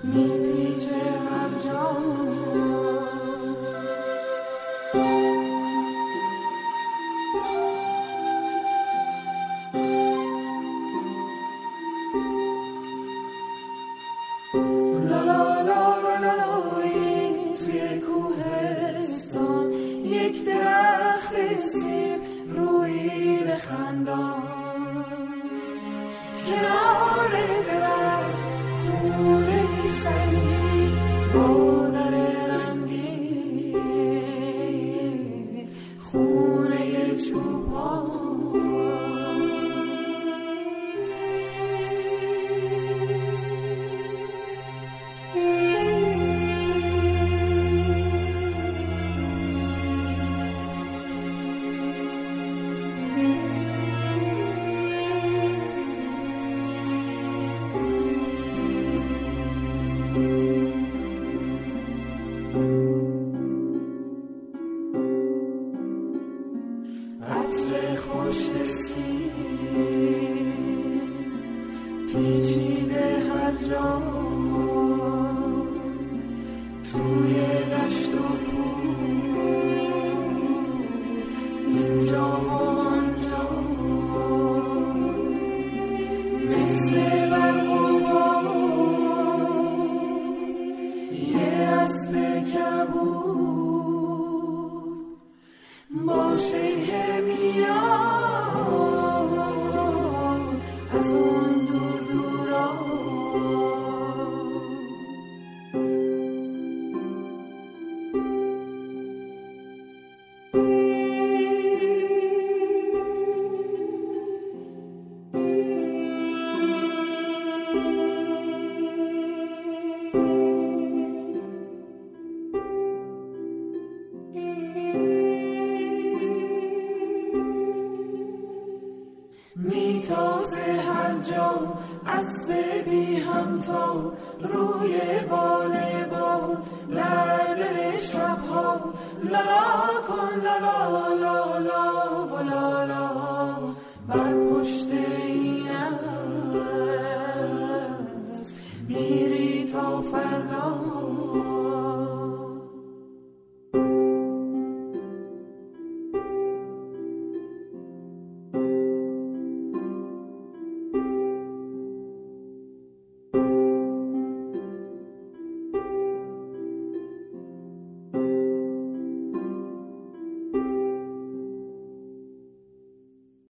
میپیچه هر جا توی کوهستان یک درخت سیب روی خندان کنار درخت خونه سنگی با در رنگی خونه چوبان عطر خوش سیب پیچیده هر جا توی دشت و کوه اینجا و آنجا مثل برق و باد یه اسب کبود با شیه میاد از اون دور دورا میتازه هر جا اسب بی همتا روی باله باد در دل شبها لالا کن لالا لالا و لالا بر